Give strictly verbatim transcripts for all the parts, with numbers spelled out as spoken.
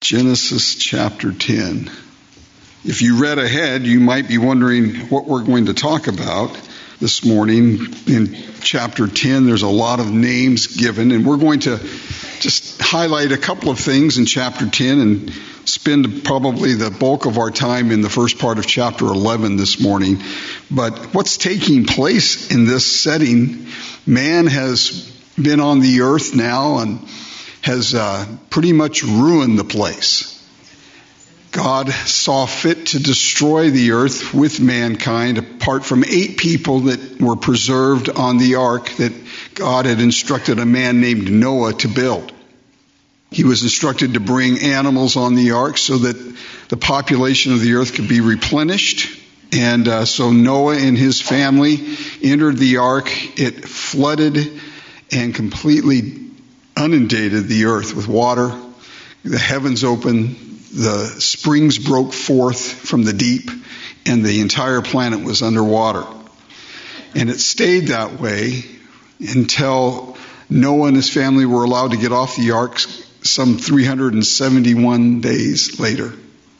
Genesis chapter ten. If you read ahead, you might be wondering what we're going to talk about this morning. In chapter ten, there's a lot of names given, and we're going to just highlight a couple of things in chapter ten and spend probably the bulk of our time in the first part of chapter eleven this morning. But what's taking place in this setting, man has been on the earth now and has uh, pretty much ruined the place. God saw fit to destroy the earth with mankind, apart from eight people that were preserved on the ark that God had instructed a man named Noah to build. He was instructed to bring animals on the ark so that the population of the earth could be replenished. And uh, so Noah and his family entered the ark. It flooded and completely inundated the earth with water. The heavens opened, the springs broke forth from the deep, and the entire planet was underwater. And it stayed that way until Noah and his family were allowed to get off the ark some three hundred seventy-one days later.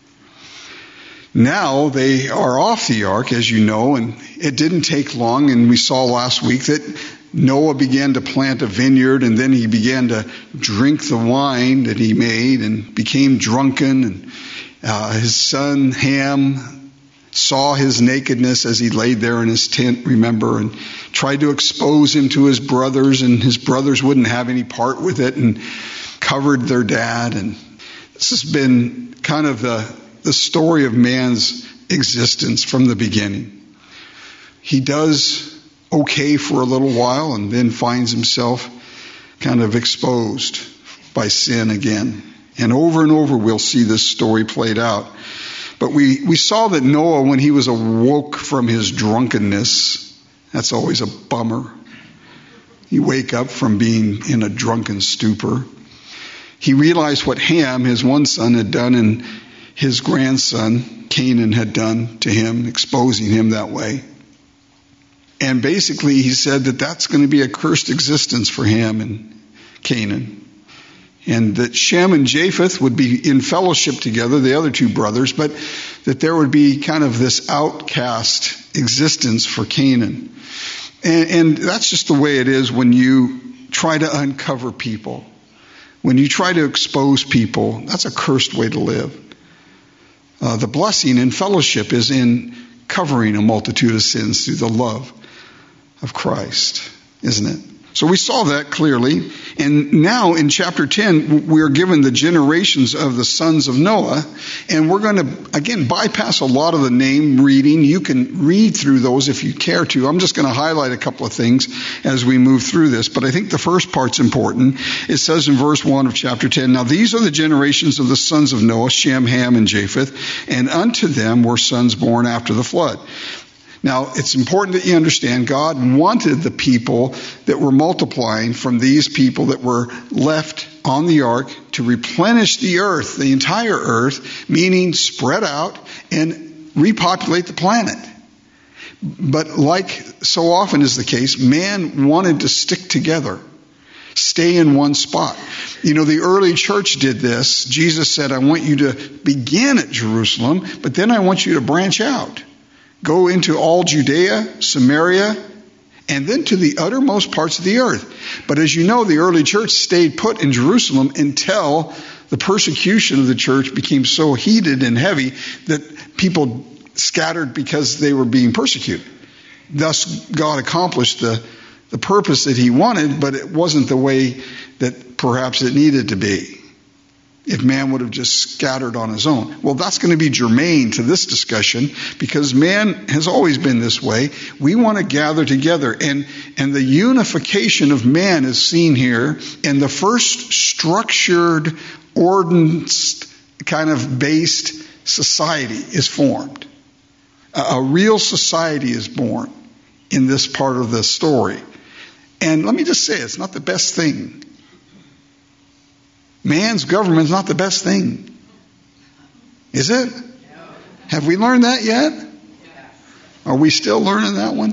Now they are off the ark, as you know, and it didn't take long, and we saw last week that Noah began to plant a vineyard, and then he began to drink the wine that he made and became drunken. And uh, his son Ham saw his nakedness as he laid there in his tent, remember, and tried to expose him to his brothers, and his brothers wouldn't have any part with it and covered their dad. And this has been kind of the, the story of man's existence from the beginning. He does okay for a little while and then finds himself kind of exposed by sin again. And over and over we'll see this story played out. But we, we saw that Noah, when he was awoke from his drunkenness, that's always a bummer. You wake up from being in a drunken stupor. He realized what Ham, his one son, had done, and his grandson, Canaan, had done to him, exposing him that way. And basically he said that that's going to be a cursed existence for Ham and Canaan. And that Shem and Japheth would be in fellowship together, the other two brothers, but that there would be kind of this outcast existence for Canaan. And, and that's just the way it is when you try to uncover people. When you try to expose people, that's a cursed way to live. Uh, the blessing in fellowship is in covering a multitude of sins through the love of Christ, isn't it? So we saw that clearly. And now in chapter ten, we're given the generations of the sons of Noah. And we're going to, again, bypass a lot of the name reading. You can read through those if you care to. I'm just going to highlight a couple of things as we move through this. But I think the first part's important. It says in verse one of chapter ten, "Now these are the generations of the sons of Noah, Shem, Ham, and Japheth. And unto them were sons born after the flood." Now, it's important that you understand God wanted the people that were multiplying from these people that were left on the ark to replenish the earth, the entire earth, meaning spread out and repopulate the planet. But like so often is the case, man wanted to stick together, stay in one spot. You know, the early church did this. Jesus said, I want you to begin at Jerusalem, but then I want you to branch out. Go into all Judea, Samaria, and then to the uttermost parts of the earth. But as you know, the early church stayed put in Jerusalem until the persecution of the church became so heated and heavy that people scattered because they were being persecuted. Thus, God accomplished the, the purpose that he wanted, but it wasn't the way that perhaps it needed to be. If man would have just scattered on his own. Well, that's going to be germane to this discussion because man has always been this way. We want to gather together. And, and the unification of man is seen here. And the first structured, ordinance kind of based society is formed. A, a real society is born in this part of the story. And let me just say, it's not the best thing. Man's government is not the best thing. Is it? Have we learned that yet? Are we still learning that one?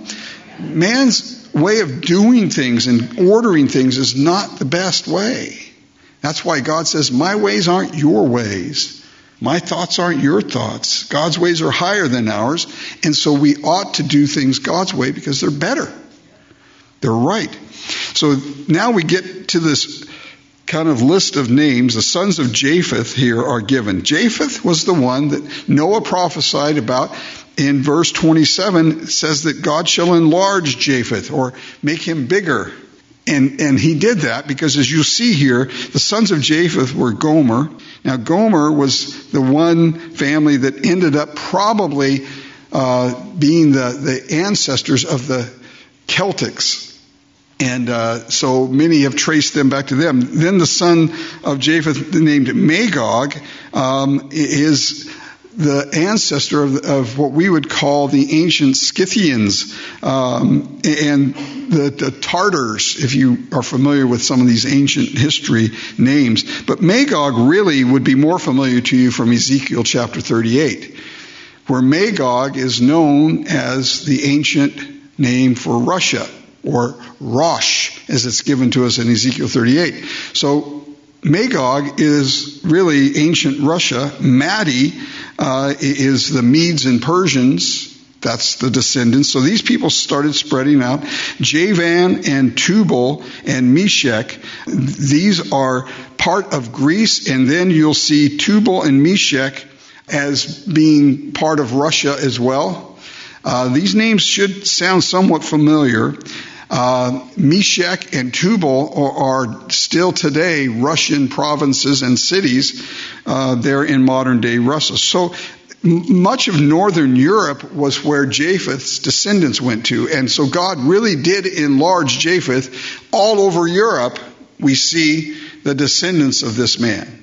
Man's way of doing things and ordering things is not the best way. That's why God says, my ways aren't your ways. My thoughts aren't your thoughts. God's ways are higher than ours. And so we ought to do things God's way because they're better. They're right. So now we get to this kind of list of names. The sons of Japheth here are given. Japheth was the one that Noah prophesied about. In verse twenty-seven, it says that God shall enlarge Japheth or make him bigger. And, and he did that because, as you see here, the sons of Japheth were Gomer. Now, Gomer was the one family that ended up probably uh, being the, the ancestors of the Celtics. And uh, so many have traced them back to them. Then the son of Japheth, named Magog, um, is the ancestor of, of what we would call the ancient Scythians um, and the, the Tartars, if you are familiar with some of these ancient history names. But Magog really would be more familiar to you from Ezekiel chapter thirty-eight, where Magog is known as the ancient name for Russia, or Rosh, as it's given to us in Ezekiel thirty-eight. So Magog is really ancient Russia. Madi uh, is the Medes and Persians. That's the descendants. So these people started spreading out. Javan and Tubal and Meshech, these are part of Greece. And then you'll see Tubal and Meshech as being part of Russia as well. Uh, these names should sound somewhat familiar. Uh, Meshech and Tubal are, are still today Russian provinces and cities uh, there in modern-day Russia. So m- much of northern Europe was where Japheth's descendants went to. And so God really did enlarge Japheth. All over Europe, we see the descendants of this man.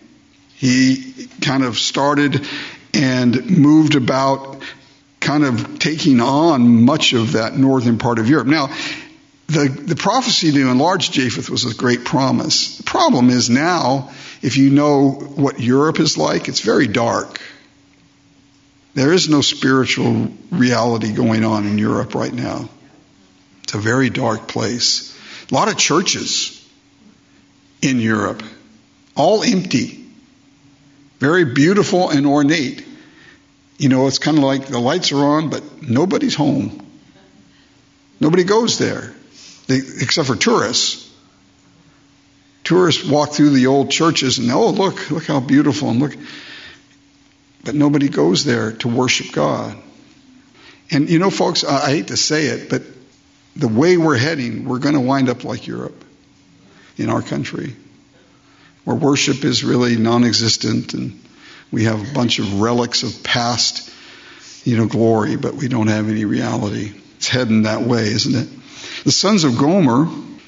He kind of started and moved about, kind of taking on much of that northern part of Europe. Now, The, the prophecy to enlarge Japheth was a great promise. The problem is now, if you know what Europe is like, it's very dark. There is no spiritual reality going on in Europe right now. It's a very dark place. A lot of churches in Europe, all empty, very beautiful and ornate. You know, it's kind of like the lights are on, but nobody's home. Nobody goes there. Except for tourists. Tourists walk through the old churches and, oh, look, look how beautiful, and look. But nobody goes there to worship God. And you know, folks, I, I hate to say it, but the way we're heading, we're going to wind up like Europe in our country, where worship is really non-existent and we have a bunch of relics of past, you know, glory, but we don't have any reality. It's heading that way, isn't it? The sons of Gomer,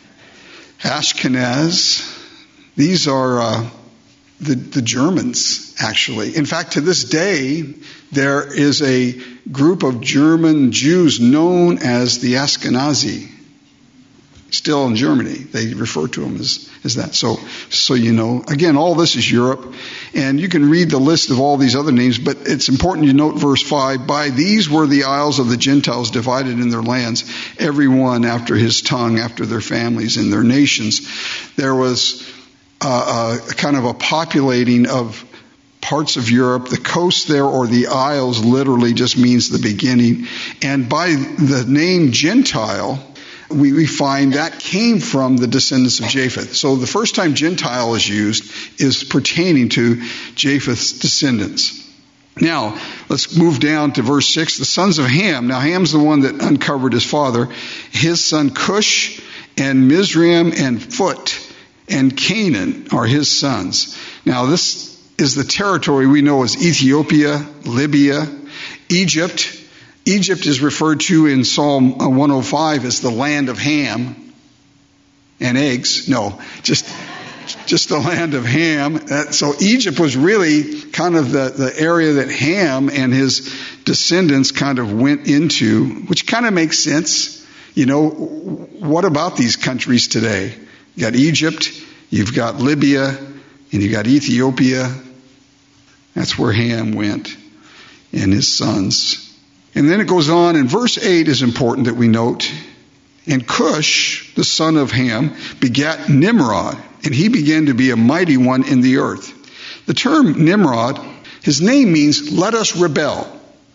Ashkenaz, these are uh, the, the Germans, actually. In fact, to this day, there is a group of German Jews known as the Ashkenazi. Still in Germany, they refer to them as, as that. So, so you know, again, all this is Europe. And you can read the list of all these other names, but it's important you note verse five. By these were the isles of the Gentiles divided in their lands, every one after his tongue, after their families and their nations. There was uh, a kind of a populating of parts of Europe. The coast there, or the isles, literally just means the beginning. And by the name Gentile, We, we find that came from the descendants of Japheth. So the first time Gentile is used is pertaining to Japheth's descendants. Now, let's move down to verse six. The sons of Ham. Now, Ham's the one that uncovered his father. His son Cush and Mizraim and Phut and Canaan are his sons. Now, this is the territory we know as Ethiopia, Libya, Egypt. Egypt is referred to in Psalm one oh five as the land of ham and eggs. No, just just the land of Ham. So Egypt was really kind of the, the area that Ham and his descendants kind of went into, which kind of makes sense. You know, what about these countries today? You got Egypt, you've got Libya, and you've got Ethiopia. That's where Ham went and his sons. And then it goes on, and verse eight is important that we note. And Cush, the son of Ham, begat Nimrod, and he began to be a mighty one in the earth. The term Nimrod, his name means let us rebel.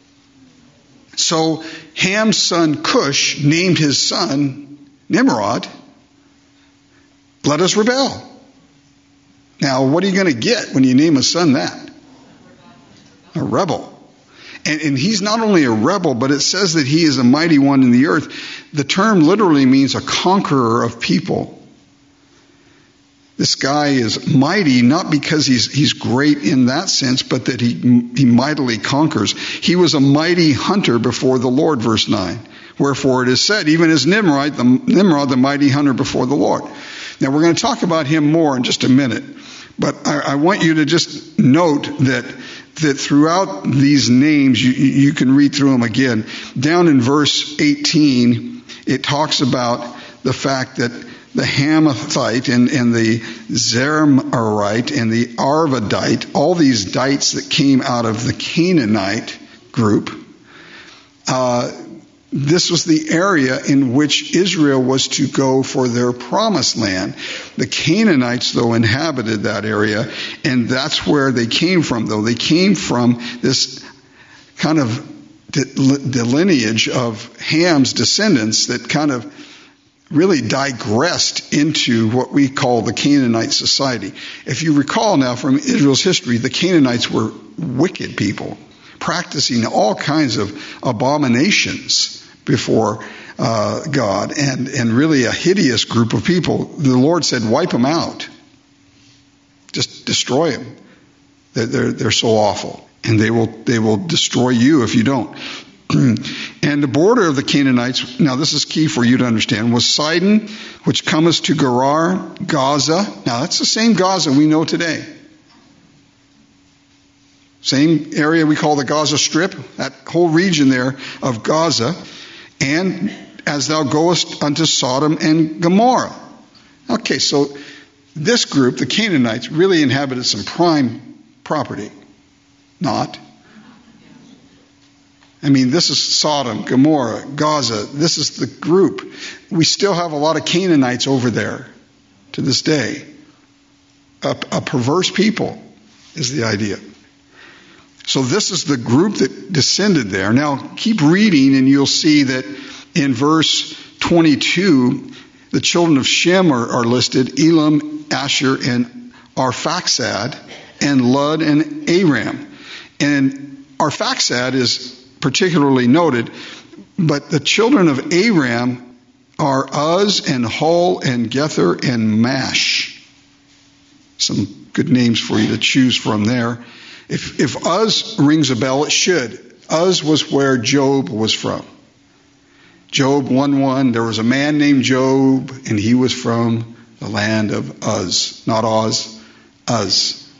So Ham's son Cush named his son Nimrod, let us rebel. Now, what are you going to get when you name a son that? A rebel. And, and he's not only a rebel, but it says that he is a mighty one in the earth. The term literally means a conqueror of people. This guy is mighty, not because he's he's great in that sense, but that he he mightily conquers. He was a mighty hunter before the Lord, verse nine. Wherefore it is said, even as Nimrod, the, Nimrod, the mighty hunter before the Lord. Now we're going to talk about him more in just a minute. But I, I want you to just note that that throughout these names, you, you can read through them again. Down in verse eighteen, it talks about the fact that the Hamathite and, and the Zerahite and the Arvadite, all these dites that came out of the Canaanite group, uh, this was the area in which Israel was to go for their promised land. The Canaanites, though, inhabited that area, and that's where they came from, though. They came from this kind of the lineage of Ham's descendants that kind of really digressed into what we call the Canaanite society. If you recall now from Israel's history, the Canaanites were wicked people, practicing all kinds of abominations before uh, God, and, and really a hideous group of people. The Lord said, wipe them out. Just destroy them. They're, they're, they're so awful. And they will they will destroy you if you don't. And the border of the Canaanites, now this is key for you to understand, was Sidon, which cometh to Gerar, Gaza. Now that's the same Gaza we know today. Same area we call the Gaza Strip, that whole region there of Gaza. And as thou goest unto Sodom and Gomorrah. Okay, so this group, the Canaanites, really inhabited some prime property. Not. I mean, this is Sodom, Gomorrah, Gaza. This is the group. We still have a lot of Canaanites over there to this day. A, a perverse people is the idea. So this is the group that descended there. Now, keep reading and you'll see that in verse twenty-two, the children of Shem are, are listed, Elam, Asher, and Arphaxad, and Lud, and Aram. And Arphaxad is particularly noted, but the children of Aram are Uz, and Hul, and Gether, and Mash. Some good names for you to choose from there. If, if Uz rings a bell, it should. Uz was where Job was from. Job one one, there was a man named Job, and he was from the land of Uz. Not Oz, Uz.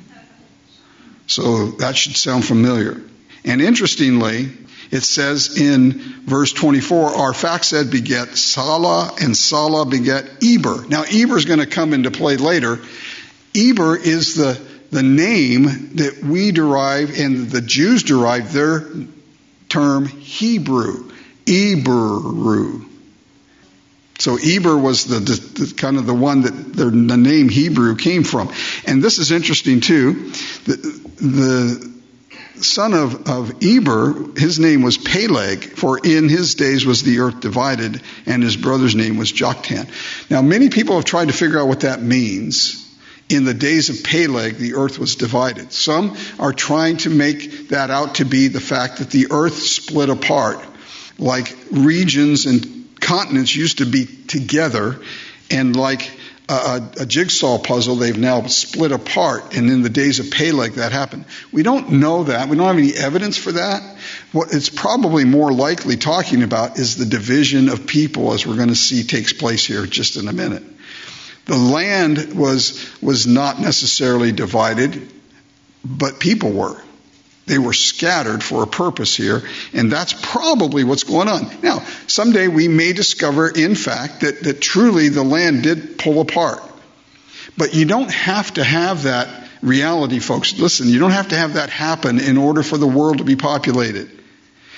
So that should sound familiar. And interestingly, it says in verse twenty-four, Arphaxad beget Salah, and Salah beget Eber. Now, Eber is going to come into play later. Eber is the The name that we derive and the Jews derive their term Hebrew, Eberu. So Eber was the, the, the kind of the one that the, the name Hebrew came from. And this is interesting too. The, the son of, of Eber, his name was Peleg, for in his days was the earth divided, and his brother's name was Joktan. Now many people have tried to figure out what that means. In the days of Peleg, the earth was divided. Some are trying to make that out to be the fact that the earth split apart, like regions and continents used to be together, and like a, a jigsaw puzzle, they've now split apart. And in the days of Peleg, that happened. We don't know that. We don't have any evidence for that. What it's probably more likely talking about is the division of people, as we're going to see takes place here just in a minute. The land was was not necessarily divided, but people were. They were scattered for a purpose here, and that's probably what's going on. Now, someday we may discover, in fact, that, that truly the land did pull apart. But you don't have to have that reality, folks. Listen, you don't have to have that happen in order for the world to be populated.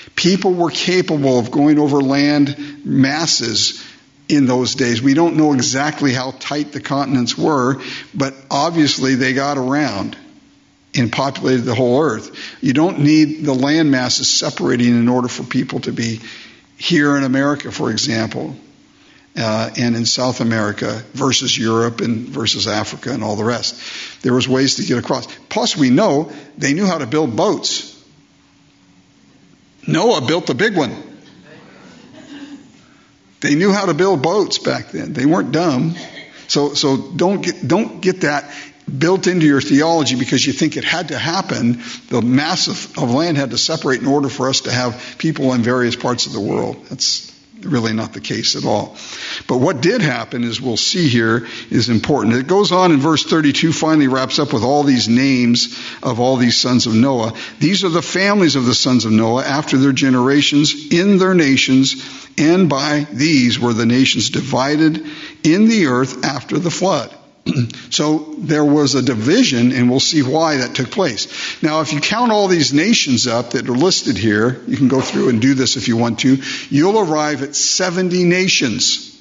People were capable of going over land masses in those days. We don't know exactly how tight the continents were, but obviously they got around and populated the whole earth. You don't need the land masses separating in order for people to be here in America, for example, uh, and in South America versus Europe and versus Africa and all the rest. There was ways to get across. Plus, we know they knew how to build boats. Noah built the big one. They knew how to build boats back then. They weren't dumb. So, so don't get, don't get that built into your theology because you think it had to happen. The mass of, of land had to separate in order for us to have people in various parts of the world. That's really not the case at all. But what did happen, as we'll see here, is important. It goes on in verse thirty-two, finally wraps up with all these names of all these sons of Noah. These are the families of the sons of Noah after their generations in their nations, and by these were the nations divided in the earth after the flood. So there was a division, and we'll see why that took place. Now, if you count all these nations up that are listed here, you can go through and do this if you want to, you'll arrive at seventy nations.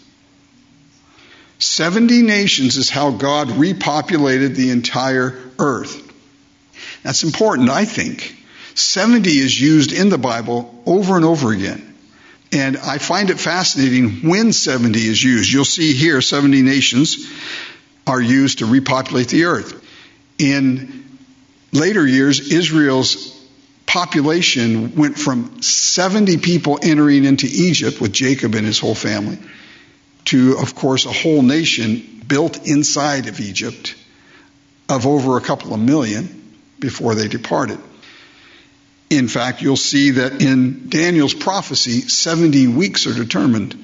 seventy nations is how God repopulated the entire earth. That's important, I think. seventy is used in the Bible over and over again. And I find it fascinating when seventy is used. You'll see here seventy nations are used to repopulate the earth. In later years, Israel's population went from seventy people entering into Egypt with Jacob and his whole family to, of course, a whole nation built inside of Egypt of over a couple of million before they departed. In fact, you'll see that in Daniel's prophecy, seventy weeks are determined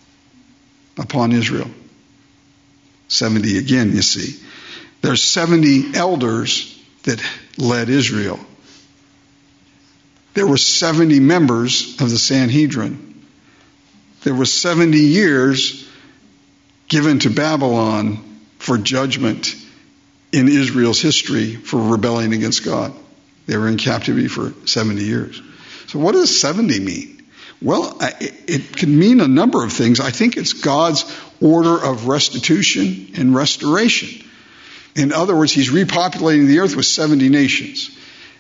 upon Israel. seventy again, you see. There's seventy elders that led Israel. There were seventy members of the Sanhedrin. There were seventy years given to Babylon for judgment in Israel's history for rebelling against God. They were in captivity for seventy years. So what does seventy mean? Well, it can mean a number of things. I think it's God's order of restitution and restoration. In other words, he's repopulating the earth with seventy nations.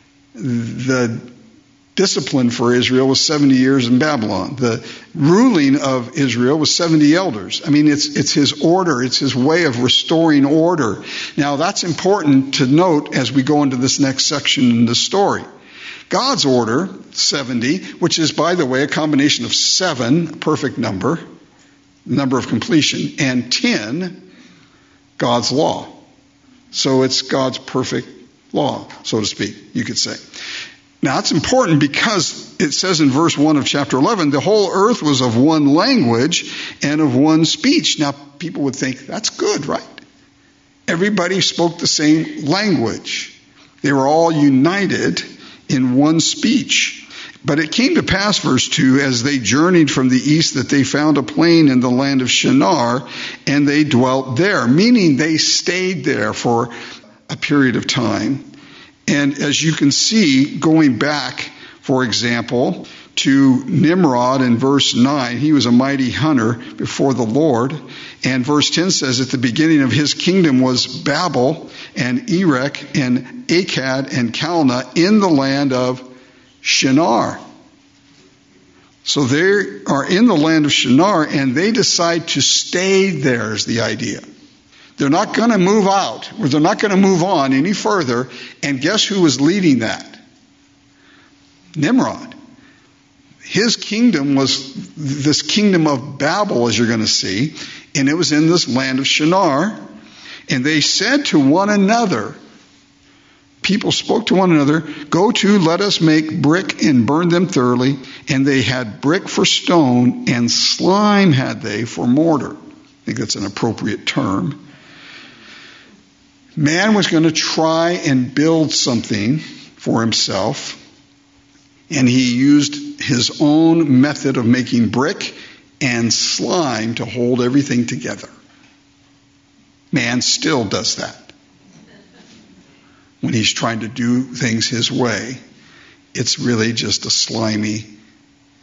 The discipline for Israel was seventy years in Babylon. The ruling of Israel was seventy elders. I mean, it's it's his order. It's his way of restoring order. Now, that's important to note as we go into this next section in the story. God's order, seventy, which is, by the way, a combination of seven, a perfect number, number of completion, and ten, God's law. So it's God's perfect law, so to speak, you could say. Now, it's important because it says in verse one of chapter eleven, the whole earth was of one language and of one speech. Now, people would think, that's good, right? Everybody spoke the same language. They were all united in one speech. But it came to pass, verse two, as they journeyed from the east, that they found a plain in the land of Shinar, and they dwelt there, meaning they stayed there for a period of time. And as you can see, going back, for example, to Nimrod in verse nine, he was a mighty hunter before the Lord. And verse ten says, at the beginning of his kingdom was Babel and Erech and Akkad and Calneh in the land of Shinar. So they are in the land of Shinar, and they decide to stay there is the idea. They're not going to move out, or they're not going to move on any further. And guess who was leading that? Nimrod. His kingdom was this kingdom of Babel, as you're going to see, and it was in this land of Shinar. And they said to one another, people spoke to one another, go to, let us make brick and burn them thoroughly. And they had brick for stone, and slime had they for mortar. I think that's an appropriate term. Man was going to try and build something for himself, and he used his own method of making brick and slime to hold everything together. Man still does that. When he's trying to do things his way, it's really just a slimy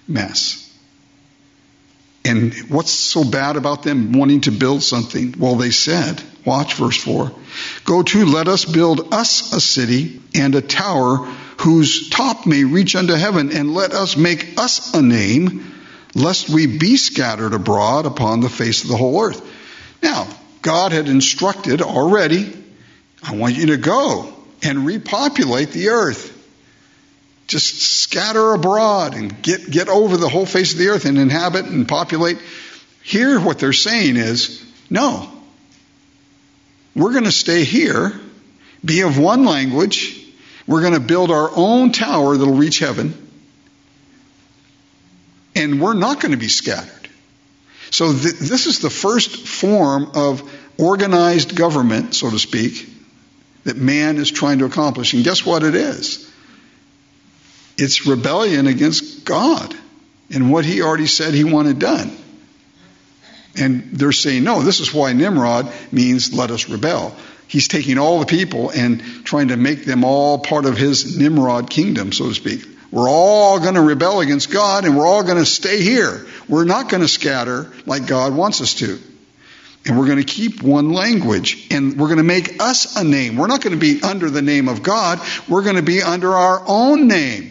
mess. And what's so bad about them wanting to build something? Well, they said, watch verse four, go to, let us build us a city and a tower whose top may reach unto heaven, and let us make us a name, lest we be scattered abroad upon the face of the whole earth. Now, God had instructed already, I want you to go and repopulate the earth. Just scatter abroad and get, get over the whole face of the earth and inhabit and populate. Here, what they're saying is, no, we're going to stay here, be of one language. We're going to build our own tower that'll reach heaven. And we're not going to be scattered. So th- this is the first form of organized government, so to speak, that man is trying to accomplish. And guess what it is? It's rebellion against God and what he already said he wanted done. And they're saying, no, this is why Nimrod means let us rebel. He's taking all the people and trying to make them all part of his Nimrod kingdom, so to speak. We're all going to rebel against God, and we're all going to stay here. We're not going to scatter like God wants us to. And we're going to keep one language, and we're going to make us a name. We're not going to be under the name of God. We're going to be under our own name.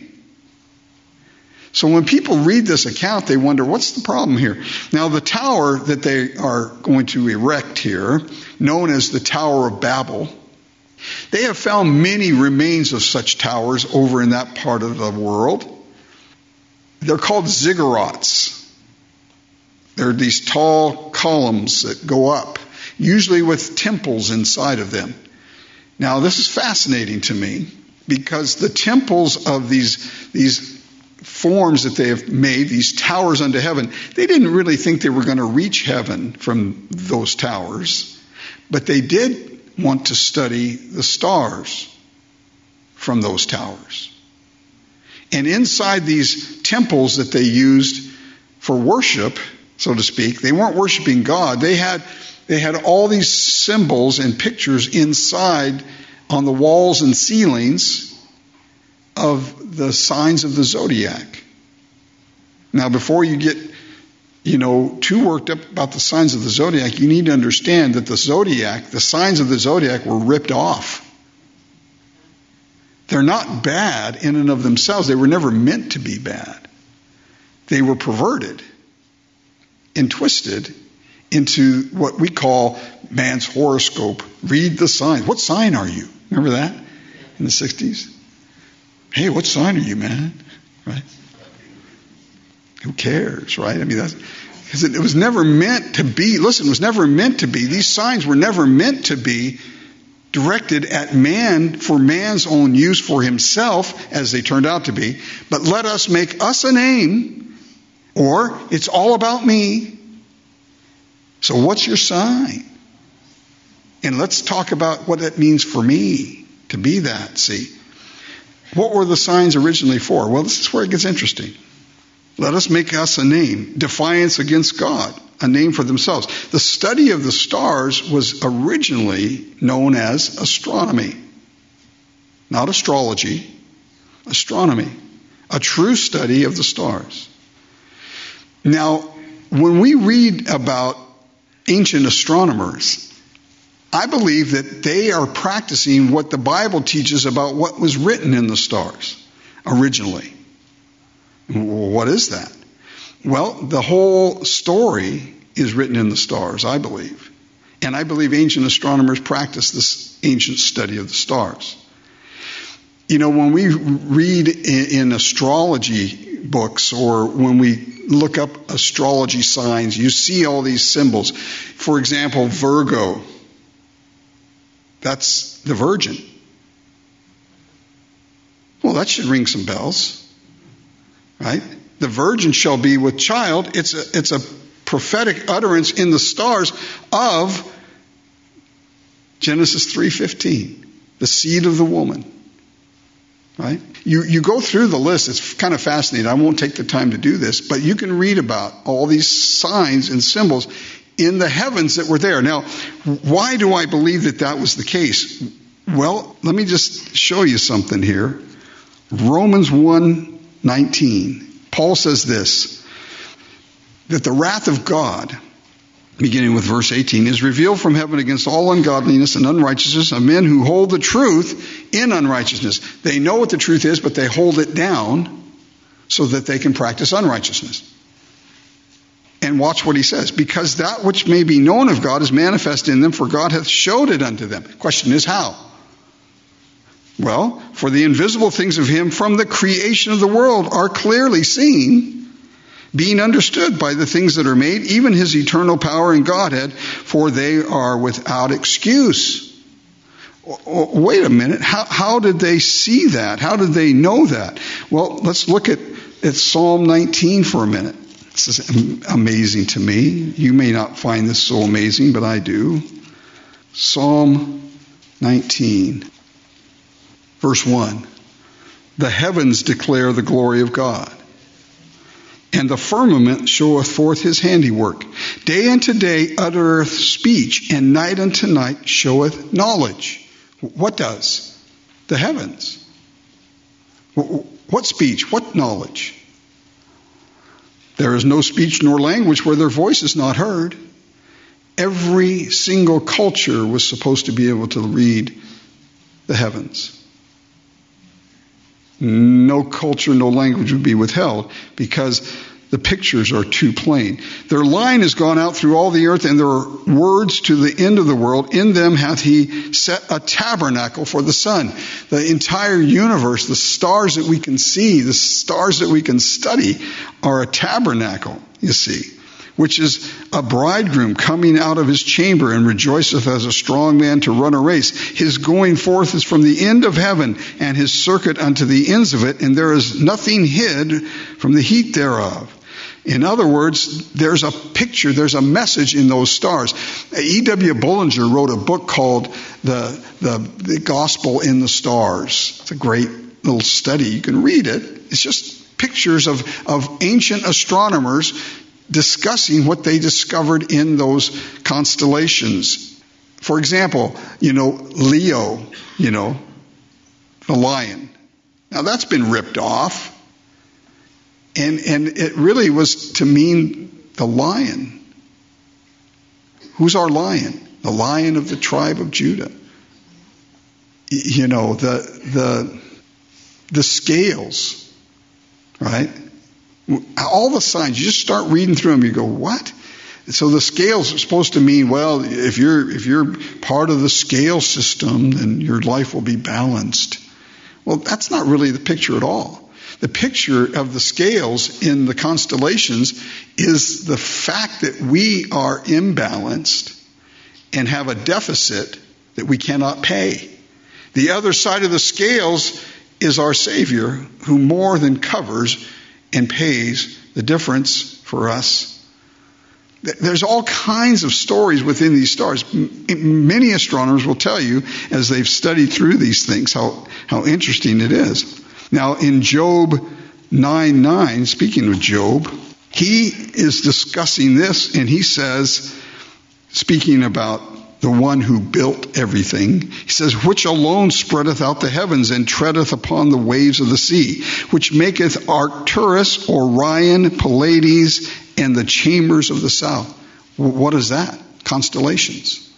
So when people read this account, they wonder, what's the problem here? Now, the tower that they are going to erect here, known as the Tower of Babel, they have found many remains of such towers over in that part of the world. They're called ziggurats. They're these tall columns that go up, usually with temples inside of them. Now, this is fascinating to me because the temples of these, these forms that they have made, these towers unto heaven, they didn't really think they were going to reach heaven from those towers, but they did want to study the stars from those towers. And inside these temples that they used for worship, so to speak, they weren't worshiping God. They had they had all these symbols and pictures inside on the walls and ceilings of the signs of the zodiac. Now, before you get, you know, too worked up about the signs of the zodiac, you need to understand that the zodiac, the signs of the zodiac were ripped off. They're not bad in and of themselves. They were never meant to be bad. They were perverted and twisted into what we call man's horoscope. Read the signs. What sign are you? Remember that in the sixties? Hey, what sign are you, man? Right? Who cares, right? I mean, that's because it, it was never meant to be. Listen, it was never meant to be. These signs were never meant to be directed at man for man's own use for himself, as they turned out to be. But let us make us a name, or it's all about me. So what's your sign? And let's talk about what that means for me to be that, see. What were the signs originally for? Well, this is where it gets interesting. Let us make us a name. Defiance against God. A name for themselves. The study of the stars was originally known as astronomy. Not astrology. Astronomy. A true study of the stars. Now, when we read about ancient astronomers, I believe that they are practicing what the Bible teaches about what was written in the stars originally. What is that? Well, the whole story is written in the stars, I believe. And I believe ancient astronomers practice this ancient study of the stars. You know, when we read in, in astrology books or when we look up astrology signs, you see all these symbols. For example, Virgo. That's the virgin. Well, that should ring some bells, right? The virgin shall be with child. It's a, it's a prophetic utterance in the stars of Genesis three fifteen, the seed of the woman, right? You, you go through the list. It's kind of fascinating. I won't take the time to do this, but you can read about all these signs and symbols in the heavens that were there. Now, why do I believe that that was the case? Well, let me just show you something here. Romans one nineteen. Paul says this, that the wrath of God, beginning with verse eighteen, is revealed from heaven against all ungodliness and unrighteousness of men who hold the truth in unrighteousness. They know what the truth is, but they hold it down so that they can practice unrighteousness. And watch what he says. Because that which may be known of God is manifest in them, for God hath showed it unto them. Question is how? Well, for the invisible things of him from the creation of the world are clearly seen, being understood by the things that are made, even his eternal power and Godhead, for they are without excuse. Wait a minute. How, how did they see that? How did they know that? Well, let's look at, at Psalm nineteen for a minute. This is amazing to me. You may not find this so amazing, but I do. Psalm nineteen. Verse one, the heavens declare the glory of God, and the firmament showeth forth his handiwork. Day unto day uttereth speech, and night unto night showeth knowledge. What does? The heavens. What speech? What knowledge? There is no speech nor language where their voice is not heard. Every single culture was supposed to be able to read the heavens. No culture, no language would be withheld because the pictures are too plain. Their line has gone out through all the earth, and their words to the end of the world. In them hath he set a tabernacle for the sun. The entire universe, the stars that we can see, the stars that we can study, are a tabernacle, you see, which is a bridegroom coming out of his chamber and rejoiceth as a strong man to run a race. His going forth is from the end of heaven, and his circuit unto the ends of it, and there is nothing hid from the heat thereof. In other words, there's a picture, there's a message in those stars. E W Bullinger wrote a book called the, the, the Gospel in the Stars. It's a great little study. You can read it. It's just pictures of, of ancient astronomers discussing what they discovered in those constellations. For example, you know, Leo, you know, the lion. Now that's been ripped off. And and it really was to mean the lion. Who's our lion? The Lion of the tribe of Judah. You know, the the the scales, right? All the signs, you just start reading through them, you go, what? So the scales are supposed to mean, well, if you're if you're part of the scale system, then your life will be balanced. Well, that's not really the picture at all. The picture of the scales in the constellations is the fact that we are imbalanced and have a deficit that we cannot pay. The other side of the scales is our Savior, who more than covers and pays the difference for us. There's all kinds of stories within these stars. Many astronomers will tell you, as they've studied through these things, how, how interesting it is. Now, in Job nine nine, speaking of Job, he is discussing this, and he says, speaking about the one who built everything, he says, which alone spreadeth out the heavens and treadeth upon the waves of the sea, which maketh Arcturus, Orion, Pleiades, and the chambers of the south. What is that? Constellations.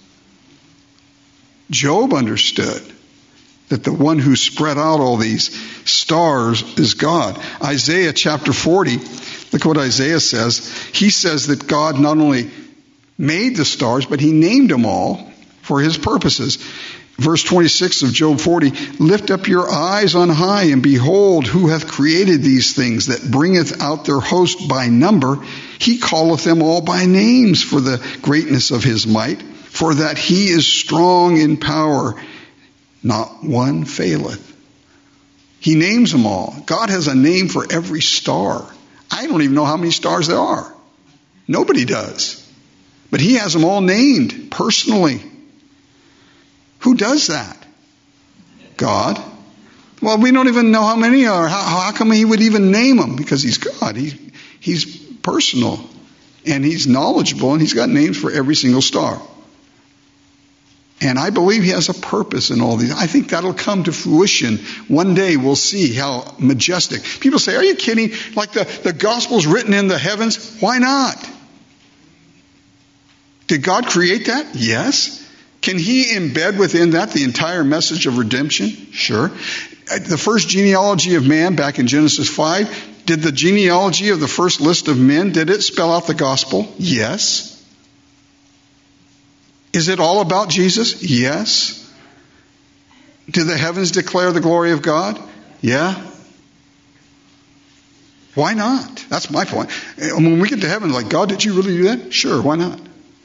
Job understood that the one who spread out all these stars is God. Isaiah chapter forty, look what Isaiah says. He says that God not only made the stars, but he named them all for his purposes. Verse twenty-six of Job forty, lift up your eyes on high, and behold, who hath created these things, that bringeth out their host by number. He calleth them all by names for the greatness of his might, for that he is strong in power. Not one faileth. He names them all. God has a name for every star. I don't even know how many stars there are. Nobody does. But he has them all named personally. Who does that? God. Well, we don't even know how many are. How, how come he would even name them? Because he's God. He, he's personal. And he's knowledgeable. And he's got names for every single star. And I believe he has a purpose in all these. I think that'll come to fruition. One day we'll see how majestic. People say, are you kidding? Like the, the gospel's written in the heavens? Why not? Did God create that? Yes. Can he embed within that the entire message of redemption? Sure. The first genealogy of man back in Genesis five, did the genealogy of the first list of men, did it spell out the gospel? Yes. Is it all about Jesus? Yes. Do the heavens declare the glory of God? Yeah. Why not? That's my point. When we get to heaven, like, God, did you really do that? Sure, why not?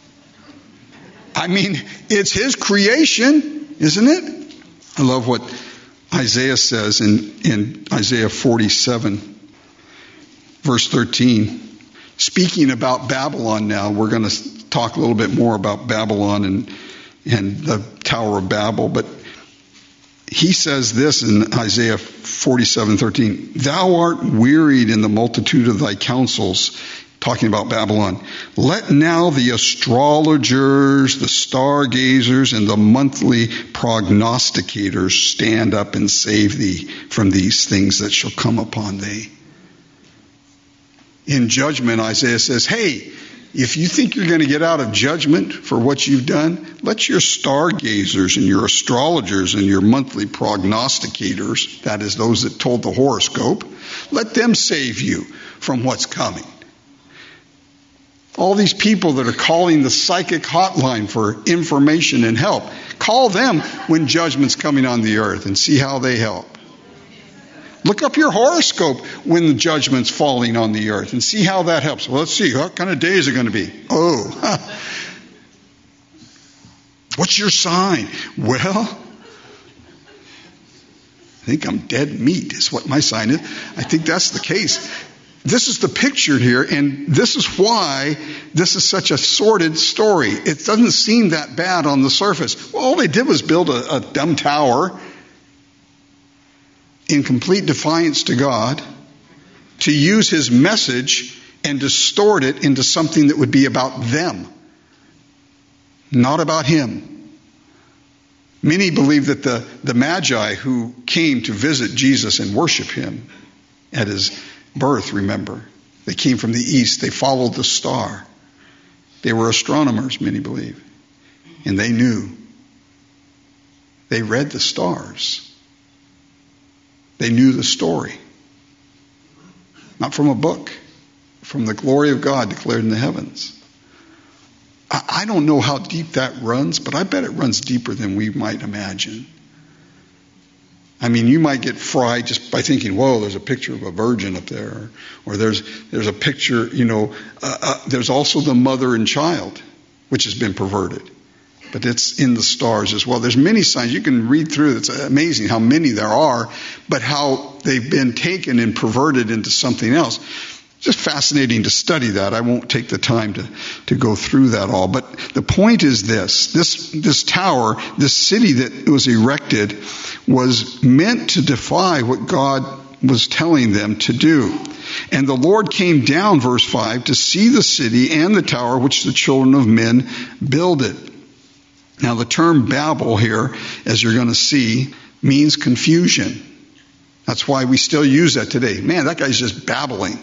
I mean, it's his creation, isn't it? I love what Isaiah says in, in Isaiah forty-seven, verse thirteen. Speaking about Babylon now, we're going to talk a little bit more about Babylon and, and the Tower of Babel. But he says this in Isaiah forty-seven thirteen. Thou art wearied in the multitude of thy counsels. Talking about Babylon. Let now the astrologers, the stargazers, and the monthly prognosticators stand up and save thee from these things that shall come upon thee. In judgment, Isaiah says, hey, if you think you're going to get out of judgment for what you've done, let your stargazers and your astrologers and your monthly prognosticators, that is those that told the horoscope, let them save you from what's coming. All these people that are calling the psychic hotline for information and help, call them when judgment's coming on the earth and see how they help. Look up your horoscope when the judgment's falling on the earth and see how that helps. Well, let's see. What kind of day is it going to be? Oh, huh. What's your sign? Well, I think I'm dead meat is what my sign is. I think that's the case. This is the picture here, and this is why this is such a sordid story. It doesn't seem that bad on the surface. Well, all they did was build a, a dumb tower in complete defiance to God to use his message and distort it into something that would be about them, not about him. Many believe that the, the Magi who came to visit Jesus and worship him at his birth, remember, they came from the east. They followed the star. They were astronomers, many believe. And they knew. They read the stars. They knew the story. Not from a book, from the glory of God declared in the heavens. I, I don't know how deep that runs, but I bet it runs deeper than we might imagine. I mean, you might get fried just by thinking, whoa, there's a picture of a virgin up there. Or there's there's a picture, you know, uh, uh, there's also the mother and child, which has been perverted. But it's in the stars as well. There's many signs. You can read through. It's amazing how many there are, but how they've been taken and perverted into something else. Just fascinating to study that. I won't take the time to, to go through that all. But the point is this. This this tower, this city that was erected, was meant to defy what God was telling them to do. And the Lord came down, verse five, to see the city and the tower which the children of men builded. Now the term Babel here, as you're going to see, means confusion. That's why we still use that today. Man, that guy's just babbling.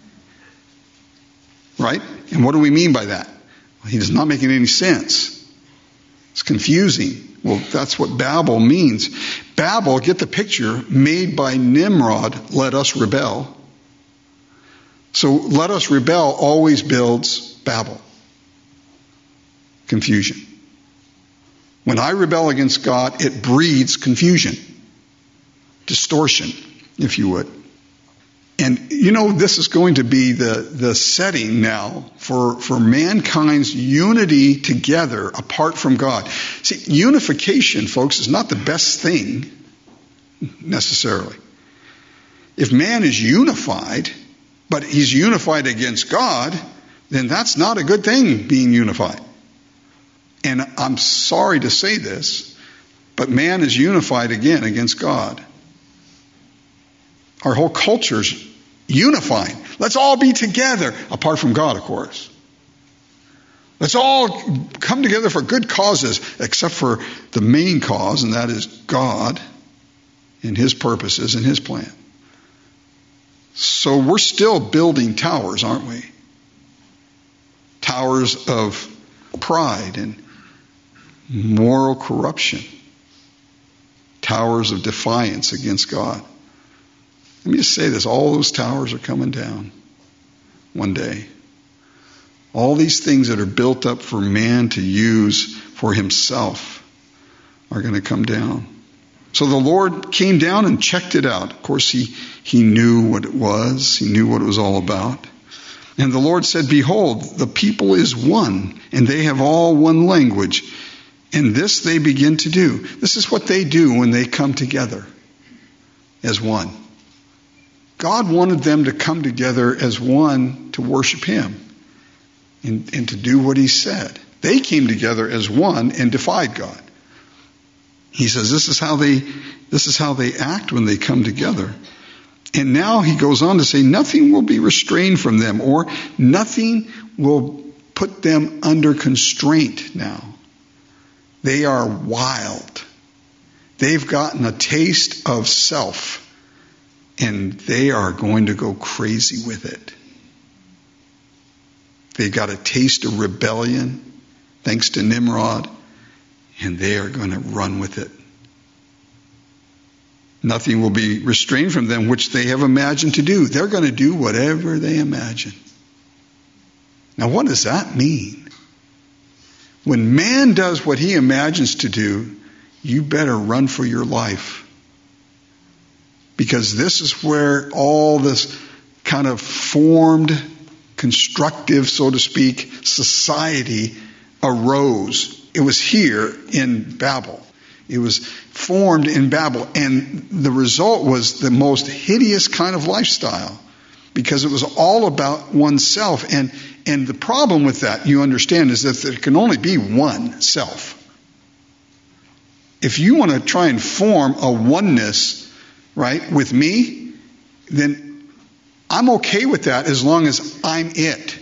Right? And what do we mean by that? Well, he's not making any sense. It's confusing. Well, that's what Babel means. Babel, get the picture, made by Nimrod, let us rebel. So let us rebel always builds Babel. Confusion. When I rebel against God, it breeds confusion. Distortion, if you would. And, you know, this is going to be the, the setting now for, for mankind's unity together apart from God. See, unification, folks, is not the best thing necessarily. If man is unified, but he's unified against God, then that's not a good thing, being unified. And I'm sorry to say this, but man is unified again against God. Our whole culture's unifying. Let's all be together, apart from God, of course. Let's all come together for good causes, except for the main cause, and that is God and his purposes and his plan. So we're still building towers, aren't we? Towers of pride and moral corruption. Towers of defiance against God. Let me just say this. All those towers are coming down one day. All these things that are built up for man to use for himself are going to come down. So the Lord came down and checked it out. Of course, he, he knew what it was. He knew what it was all about. And the Lord said, behold, the people is one, and they have all one language. And this they begin to do. This is what they do when they come together as one. God wanted them to come together as one to worship him and, and to do what he said. They came together as one and defied God. He says this is how they this is how they act when they come together. And now he goes on to say nothing will be restrained from them, or nothing will put them under constraint now. They are wild. They've gotten a taste of self, and they are going to go crazy with it. They got a taste of rebellion, thanks to Nimrod, and they are going to run with it. Nothing will be restrained from them which they have imagined to do. They're going to do whatever they imagine. Now, what does that mean? When man does what he imagines to do, you better run for your life. Because this is where all this kind of formed, constructive, so to speak, society arose. It was here in Babel. It was formed in Babel. And the result was the most hideous kind of lifestyle. Because it was all about oneself. And, and the problem with that, you understand, is that there can only be one self. If you want to try and form a oneness, right, with me, then I'm okay with that as long as I'm it.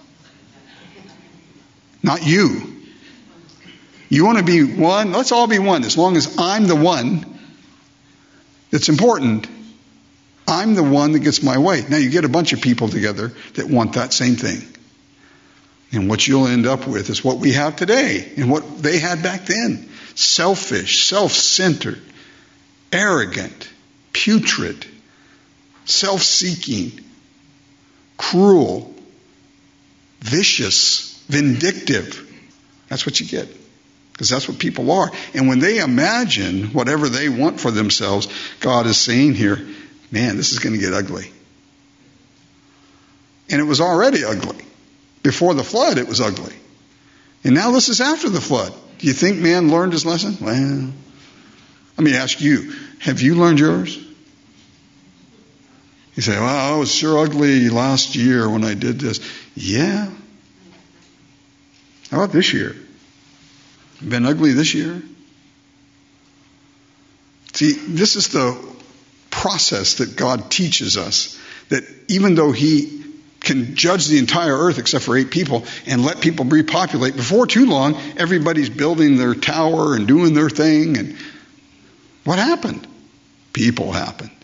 Not you. You want to be one? Let's all be one. As long as I'm the one that's important, I'm the one that gets my way. Now you get a bunch of people together that want that same thing. And what you'll end up with is what we have today and what they had back then. Selfish, self-centered, arrogant, putrid, self-seeking, cruel, vicious, vindictive. That's what you get. Because that's what people are. And when they imagine whatever they want for themselves, God is saying here, man, this is going to get ugly. And it was already ugly. Before the flood, it was ugly. And now this is after the flood. Do you think man learned his lesson? Well, let me ask you, have you learned yours? You say, well, I was sure ugly last year when I did this. Yeah. How about this year? Been ugly this year? See, this is the process that God teaches us. That even though he can judge the entire earth except for eight people and let people repopulate, before too long, everybody's building their tower and doing their thing. And what happened? People happened.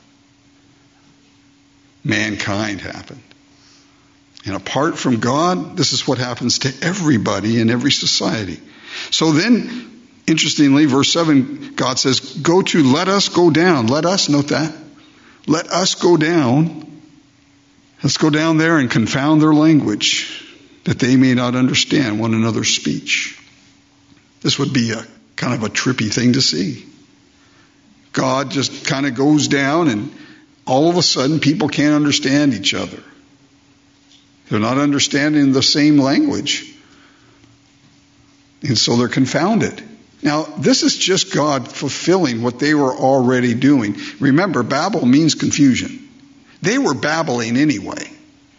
Mankind happened. And apart from God, this is what happens to everybody in every society. So then, interestingly, verse seven, God says, go to, let us go down. Let us, note that. Let us go down. Let's go down there and confound their language, that they may not understand one another's speech. This would be a kind of a trippy thing to see. God just kind of goes down and all of a sudden people can't understand each other. They're not understanding the same language. And so they're confounded. Now, this is just God fulfilling what they were already doing. Remember, Babel means confusion. They were babbling anyway.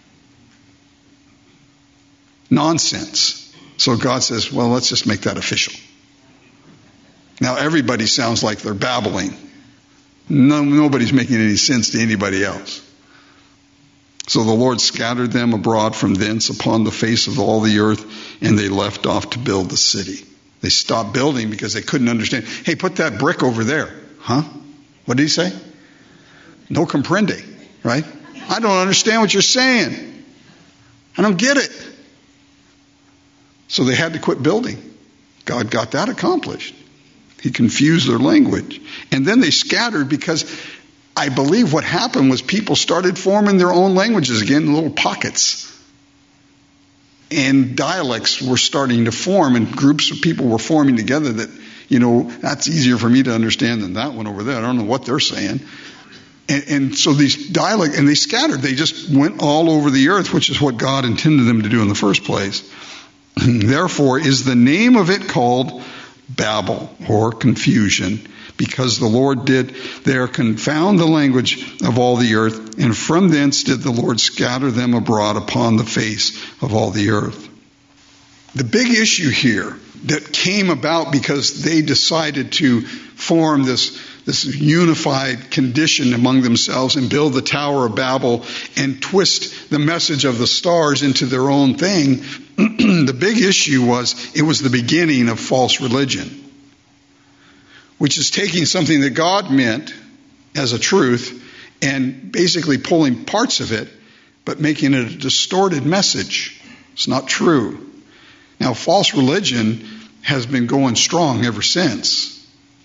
Nonsense. So God says, well, let's just make that official. Now everybody sounds like they're babbling. No, nobody's making any sense to anybody else. So the Lord scattered them abroad from thence upon the face of all the earth, and they left off to build the city. They stopped building because they couldn't understand. Hey, put that brick over there. Huh? What did he say? No comprende, right? I don't understand what you're saying. I don't get it. So they had to quit building. God got that accomplished. He confused their language. And then they scattered because I believe what happened was people started forming their own languages again in little pockets. And dialects were starting to form, and groups of people were forming together that, you know, that's easier for me to understand than that one over there. I don't know what they're saying. And, and so these dialects, and they scattered. They just went all over the earth, which is what God intended them to do in the first place. Therefore is the name of it called Babel, or confusion, because the Lord did there confound the language of all the earth, and from thence did the Lord scatter them abroad upon the face of all the earth. The big issue here that came about because they decided to form this, this unified condition among themselves and build the Tower of Babel and twist the message of the stars into their own thing, the big issue was it was the beginning of false religion, which is taking something that God meant as a truth and basically pulling parts of it, but making it a distorted message. It's not true. Now, false religion has been going strong ever since.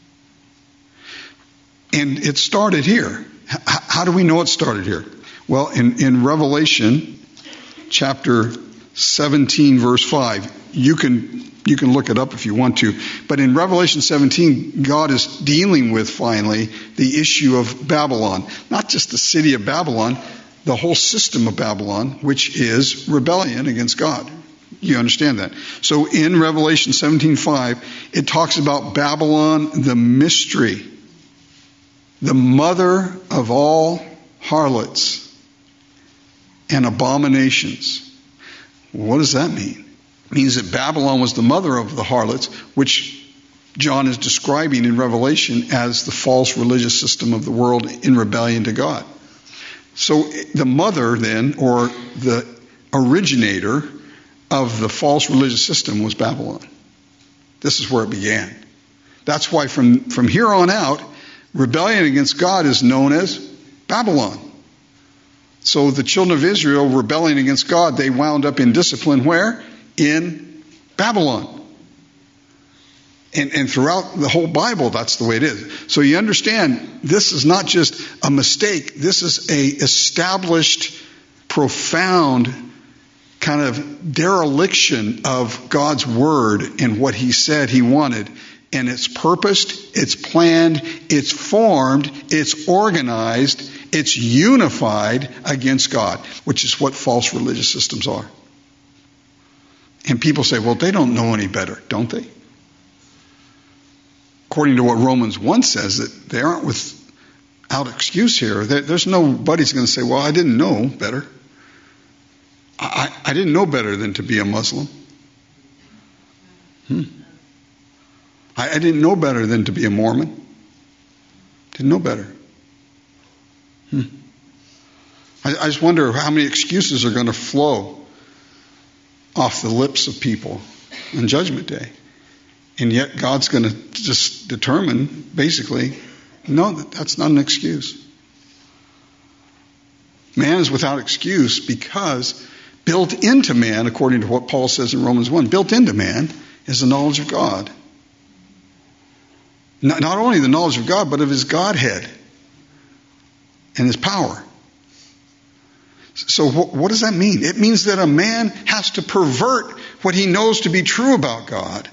And it started here. H- how do we know it started here? Well, in, in Revelation chapter seventeen, verse five, you can You can look it up if you want to. But in Revelation seventeen, God is dealing with, finally, the issue of Babylon. Not just the city of Babylon, the whole system of Babylon, which is rebellion against God. You understand that? So in Revelation seventeen five, it talks about Babylon, the mystery, the mother of all harlots and abominations. What does that mean? It means that Babylon was the mother of the harlots, which John is describing in Revelation as the false religious system of the world in rebellion to God. So the mother then, or the originator of the false religious system, was Babylon. This is where it began. That's why from, from here on out, rebellion against God is known as Babylon. So the children of Israel rebelling against God, they wound up in discipline where? In Babylon. And, and throughout the whole Bible, that's the way it is. So you understand, this is not just a mistake. This is a established, profound kind of dereliction of God's word and what he said he wanted. And it's purposed, it's planned, it's formed, it's organized, it's unified against God, which is what false religious systems are. And people say, well, they don't know any better, don't they? According to what Romans one says, that they aren't without excuse here. There's nobody's going to say, well, I didn't know better. I, I didn't know better than to be a Muslim. Hmm. I, I didn't know better than to be a Mormon. Didn't know better. Hmm. I, I just wonder how many excuses are going to flow off the lips of people on Judgment Day. And yet God's going to just determine, basically, no, that's not an excuse. Man is without excuse because built into man, according to what Paul says in Romans one, built into man is the knowledge of God. Not, not only the knowledge of God, but of his Godhead and his power. So what, what does that mean? It means that a man has to pervert what he knows to be true about God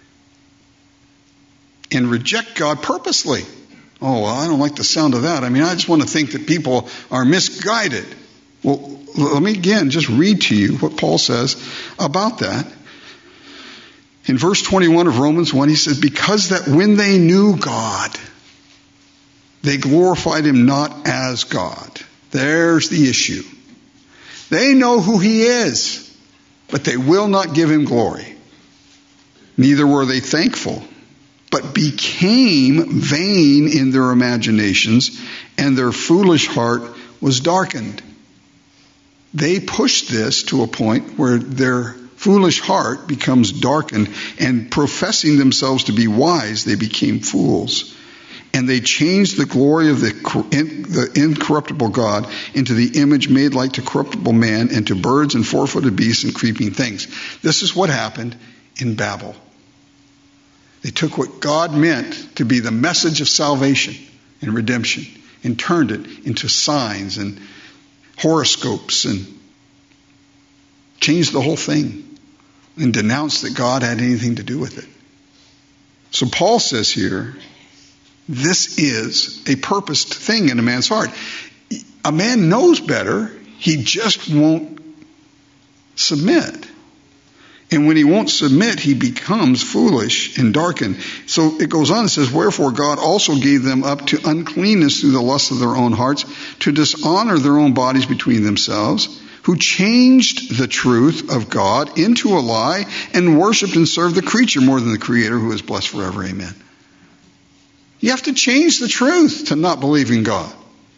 and reject God purposely. Oh, well, I don't like the sound of that. I mean, I just want to think that people are misguided. Well, let me again just read to you what Paul says about that. In verse twenty-one of Romans one, he says, because that when they knew God, they glorified him not as God. There's the issue. They know who he is, but they will not give him glory. Neither were they thankful, but became vain in their imaginations, and their foolish heart was darkened. they push this to a point where their foolish heart becomes darkened, and professing themselves to be wise, they became fools. And they changed the glory of the, the incorruptible God into the image made like to corruptible man, and to birds and four-footed beasts and creeping things. This is what happened in Babel. They took what God meant to be the message of salvation and redemption and turned it into signs and horoscopes and changed the whole thing and denounced that God had anything to do with it. So Paul says here, this is a purposed thing in a man's heart. A man knows better, he just won't submit. And when he won't submit, he becomes foolish and darkened. So it goes on and says, wherefore God also gave them up to uncleanness through the lust of their own hearts, to dishonor their own bodies between themselves, who changed the truth of God into a lie, and worshipped and served the creature more than the Creator, who is blessed forever. Amen. You have to change the truth to not believe in God.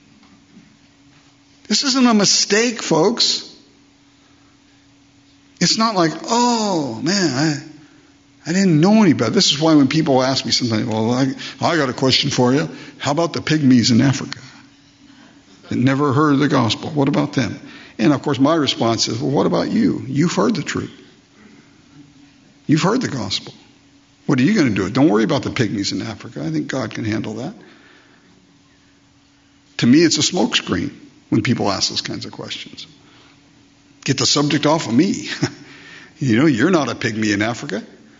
This isn't a mistake, folks. It's not like, oh, man, I, I didn't know any better. This is why when people ask me sometimes, well, I, I got a question for you. How about the pygmies in Africa that never heard the gospel? What about them? And, of course, my response is, well, what about you? You've heard the truth. You've heard the gospel. What are you going to do? Don't worry about the pygmies in Africa. I think God can handle that. To me, it's a smokescreen when people ask those kinds of questions. Get the subject off of me. You know, you're not a pygmy in Africa.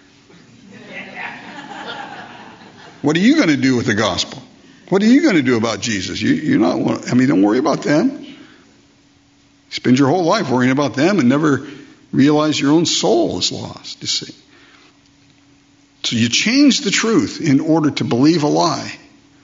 What are you going to do with the gospel? What are you going to do about Jesus? You, you're not. I mean, don't worry about them. Spend your whole life worrying about them and never realize your own soul is lost, you see. So you change the truth in order to believe a lie.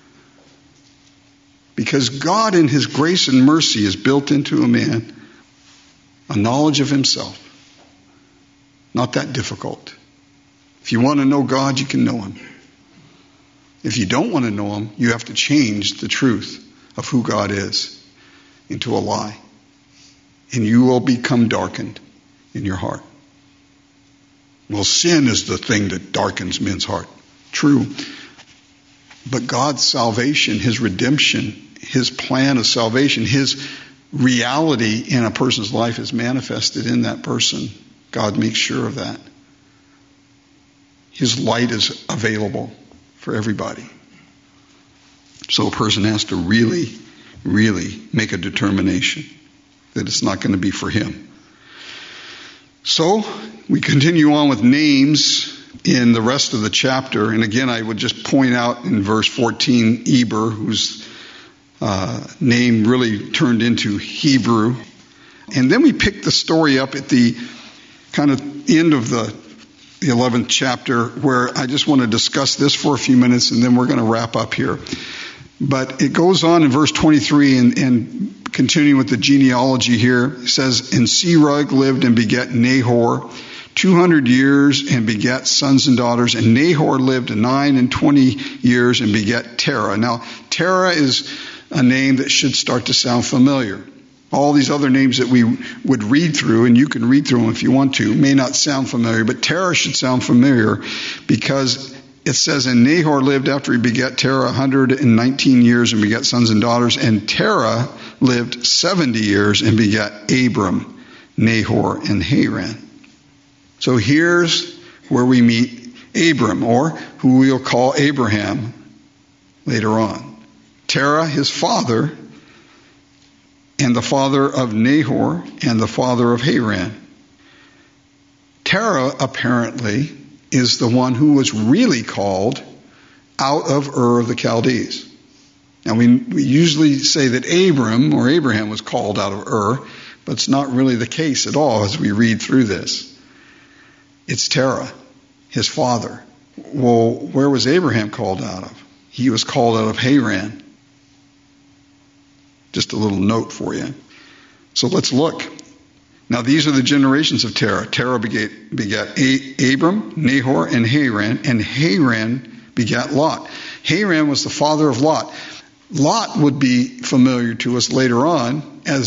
Because God in His grace and mercy has built into a man a knowledge of himself. Not that difficult. If you want to know God, you can know Him. If you don't want to know Him, you have to change the truth of who God is into a lie. And you will become darkened in your heart. Well, sin is the thing that darkens men's heart. True. But God's salvation, His redemption, His plan of salvation, His reality in a person's life is manifested in that person. God makes sure of that. His light is available for everybody. So a person has to really, really make a determination that it's not going to be for him. So we continue on with names in the rest of the chapter. And again, I would just point out in verse fourteen, Eber, whose uh, name really turned into Hebrew. And then we pick the story up at the kind of end of the eleventh chapter, where I just want to discuss this for a few minutes, and then we're going to wrap up here. But it goes on in verse twenty-three, and, and continuing with the genealogy here, it says, and Serug lived and begat Nahor two hundred years and begat sons and daughters. And Nahor lived nine and twenty years and begat Terah. Now, Terah is a name that should start to sound familiar. All these other names that we would read through, and you can read through them if you want to, may not sound familiar, but Terah should sound familiar, because it says, and Nahor lived after he begat Terah one hundred nineteen years and begat sons and daughters. And Terah lived seventy years and begat Abram, Nahor, and Haran. So here's where we meet Abram, or who we'll call Abraham later on. Terah, his father, and the father of Nahor, and the father of Haran. Terah, apparently, is the one who was really called out of Ur of the Chaldees. Now, we, we usually say that Abram, or Abraham, was called out of Ur, but it's not really the case at all as we read through this. It's Terah, his father. Well, where was Abraham called out of? He was called out of Haran. Just a little note for you. So let's look. Now, these are the generations of Terah. Terah begat, begat A- Abram, Nahor, and Haran, and Haran begat Lot. Haran was the father of Lot. Lot would be familiar to us later on as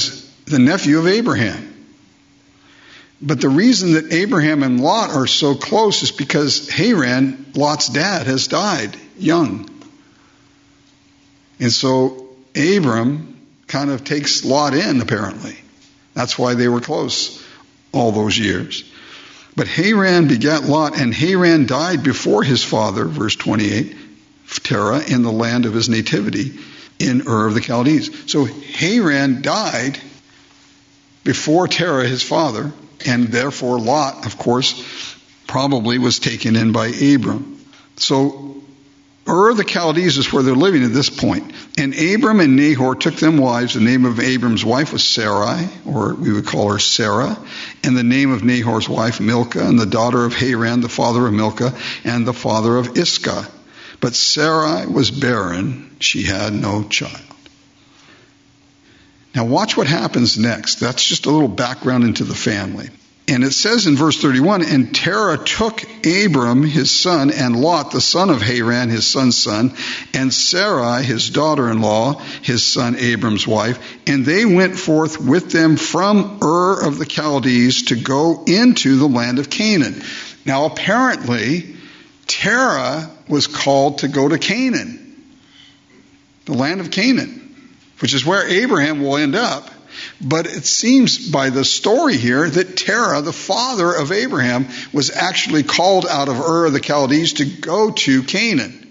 the nephew of Abraham. But the reason that Abraham and Lot are so close is because Haran, Lot's dad, has died young. And so Abram kind of takes Lot in, apparently. That's why they were close all those years. But Haran begat Lot, and Haran died before his father, verse twenty-eight, Terah, in the land of his nativity, in Ur of the Chaldees. So Haran died before Terah, his father, and therefore Lot, of course, probably was taken in by Abram. So Ur of the Chaldees is where they're living at this point. And Abram and Nahor took them wives. The name of Abram's wife was Sarai, or we would call her Sarah. And the name of Nahor's wife, Milcah, and the daughter of Haran, the father of Milcah, and the father of Iscah. But Sarai was barren. She had no child. Now watch what happens next. That's just a little background into the family. And it says in verse thirty-one, and Terah took Abram his son, and Lot the son of Haran his son's son, and Sarai his daughter-in-law, his son Abram's wife, and they went forth with them from Ur of the Chaldees to go into the land of Canaan. Now apparently, Terah was called to go to Canaan, the land of Canaan, which is where Abraham will end up. But it seems by the story here that Terah, the father of Abraham, was actually called out of Ur of the Chaldees to go to Canaan.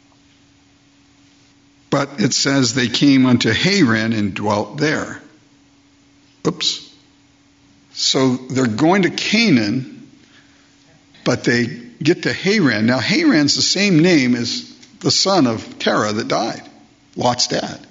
But it says they came unto Haran and dwelt there. Oops. So they're going to Canaan, but they get to Haran. Now Haran's the same name as the son of Terah that died, Lot's dad.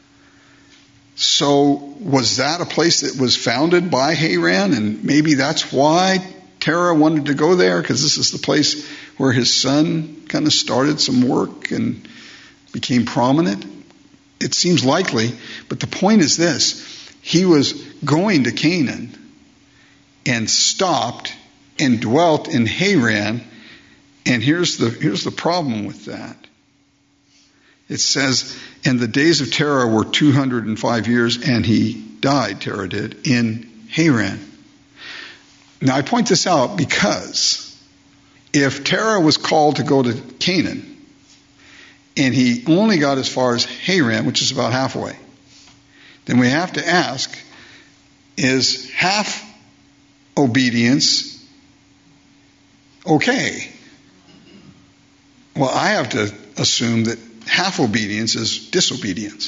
So was that a place that was founded by Haran? And maybe that's why Terah wanted to go there, because this is the place where his son kind of started some work and became prominent. It seems likely, but the point is this. He was going to Canaan and stopped and dwelt in Haran. And here's the, here's the problem with that. It says, and the days of Terah were two hundred five years, and he died, Terah did, in Haran. Now I point this out because if Terah was called to go to Canaan, and he only got as far as Haran, which is about halfway, then we have to ask, is half obedience okay? Well, I have to assume that half obedience is disobedience.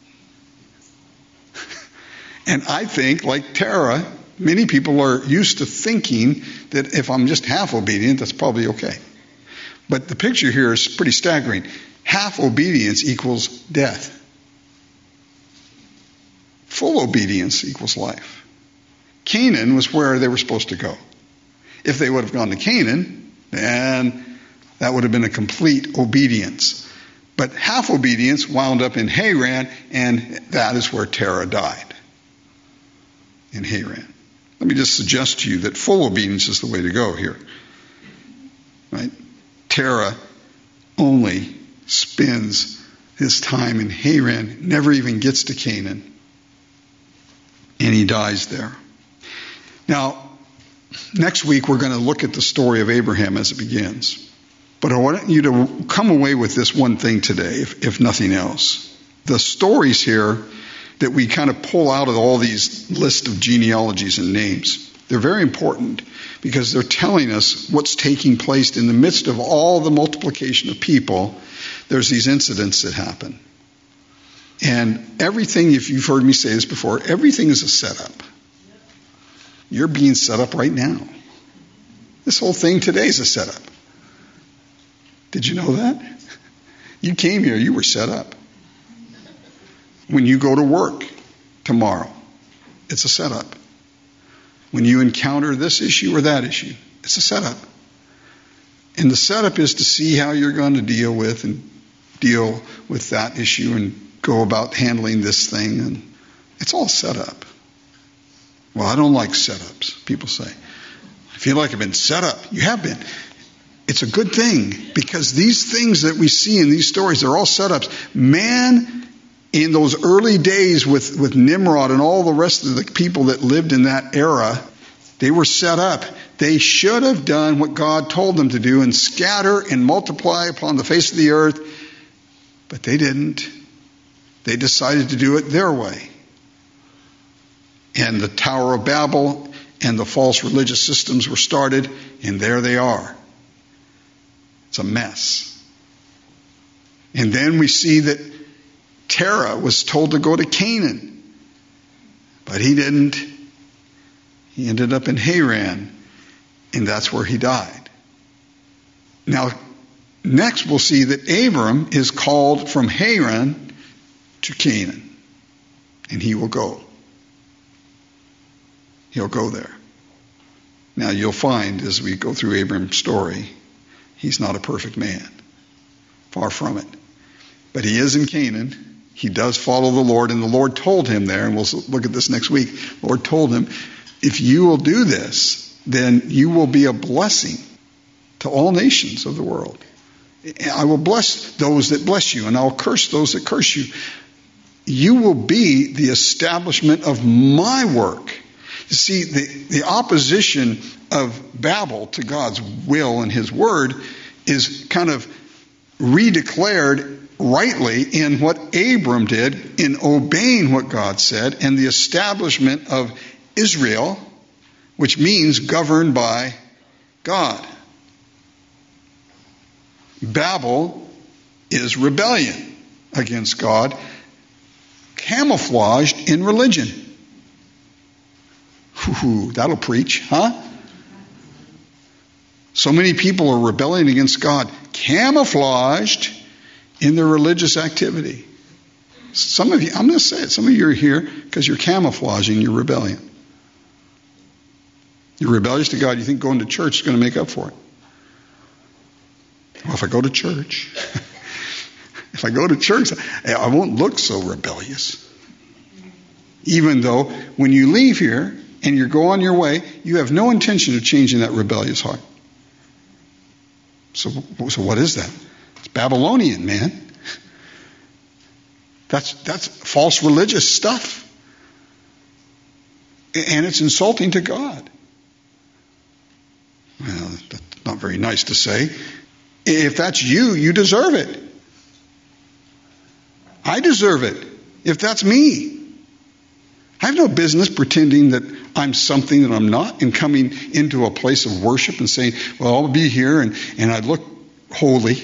And I think, like Terah, many people are used to thinking that if I'm just half obedient, that's probably okay. But the picture here is pretty staggering. Half obedience equals death. Full obedience equals life. Canaan was where they were supposed to go. If they would have gone to Canaan, then that would have been a complete obedience. But half obedience wound up in Haran, and that is where Terah died, in Haran. Let me just suggest to you that full obedience is the way to go here. Right? Terah only spends his time in Haran, never even gets to Canaan, and he dies there. Now, next week we're going to look at the story of Abraham as it begins. But I want you to come away with this one thing today, if, if nothing else. The stories here that we kind of pull out of all these lists of genealogies and names, they're very important because they're telling us what's taking place in the midst of all the multiplication of people. There's these incidents that happen. And everything, if you've heard me say this before, everything is a setup. You're being set up right now. This whole thing today is a setup. Did you know that? You came here, you were set up. When you go to work tomorrow, it's a setup. When you encounter this issue or that issue, it's a setup. And the setup is to see how you're going to deal with and deal with that issue and go about handling this thing. And it's all set up. Well, I don't like setups, people say. I feel like I've been set up. You have been. It's a good thing because these things that we see in these stories, they're all setups. Man in those early days with, with Nimrod and all the rest of the people that lived in that era, they were set up. They should have done what God told them to do and scatter and multiply upon the face of the earth, but they didn't. They decided to do it their way. And the Tower of Babel and the false religious systems were started, and there they are. It's a mess. And then we see that Terah was told to go to Canaan, but he didn't. He ended up in Haran, and that's where he died. Now, next we'll see that Abram is called from Haran to Canaan, and he will go. He'll go there. Now, you'll find as we go through Abram's story, he's not a perfect man. Far from it. But he is in Canaan. He does follow the Lord, and the Lord told him there, and we'll look at this next week, the Lord told him, if you will do this, then you will be a blessing to all nations of the world. I will bless those that bless you, and I'll curse those that curse you. You will be the establishment of my work. You see, the, the opposition of Babel to God's will and his word is kind of redeclared rightly in what Abram did in obeying what God said and the establishment of Israel, which means governed by God. Babel is rebellion against God, camouflaged in religion. Ooh, that'll preach, huh? So many people are rebelling against God, camouflaged in their religious activity. Some of you, I'm going to say it, some of you are here because you're camouflaging your rebellion. You're rebellious to God. You think going to church is going to make up for it. Well, if I go to church, if I go to church, I won't look so rebellious. Even though when you leave here and you go on your way, you have no intention of changing that rebellious heart. So, so what is that? It's Babylonian, man. That's that's false religious stuff. And it's insulting to God. Well, that's not very nice to say. If that's you, you deserve it. I deserve it. If that's me. I have no business pretending that I'm something that I'm not and coming into a place of worship and saying, well, I'll be here and, and I look holy.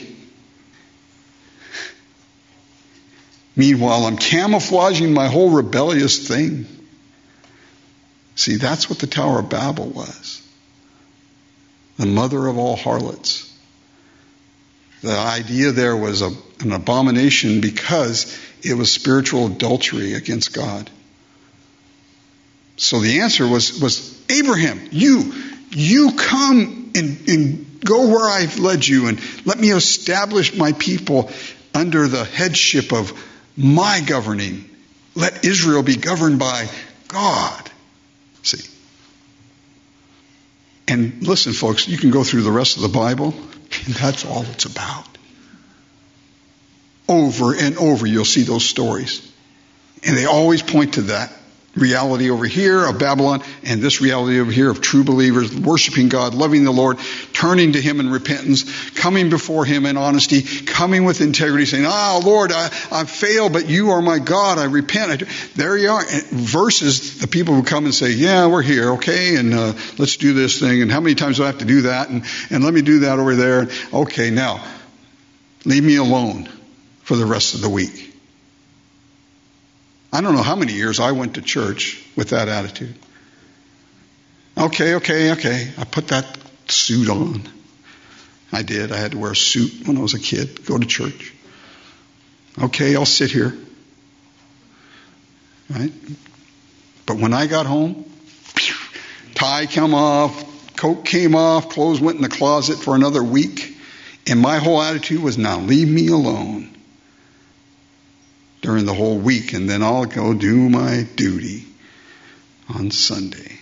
Meanwhile, I'm camouflaging my whole rebellious thing. See, that's what the Tower of Babel was. The mother of all harlots. The idea there was a, an abomination because it was spiritual adultery against God. So the answer was, was Abraham, you, you come and, and go where I've led you and let me establish my people under the headship of my governing. Let Israel be governed by God. See. And listen, folks, you can go through the rest of the Bible, and that's all it's about. Over and over, you'll see those stories. And they always point to that reality over here of Babylon and this reality over here of true believers worshiping God, loving the Lord, turning to Him in repentance, coming before Him in honesty, coming with integrity, saying, "Ah, oh, Lord, I, I failed, but You are my God. I repent." I there you are. And versus the people who come and say, "Yeah, we're here, okay, and uh, let's do this thing, and how many times do I have to do that, and, and let me do that over there. Okay, now, leave me alone for the rest of the week." I don't know how many years I went to church with that attitude. Okay, okay, okay. I put that suit on. I did. I had to wear a suit when I was a kid, go to church. Okay, I'll sit here. Right? But when I got home, tie came off, coat came off, clothes went in the closet for another week, and my whole attitude was, now leave me alone during the whole week, and then I'll go do my duty on Sunday.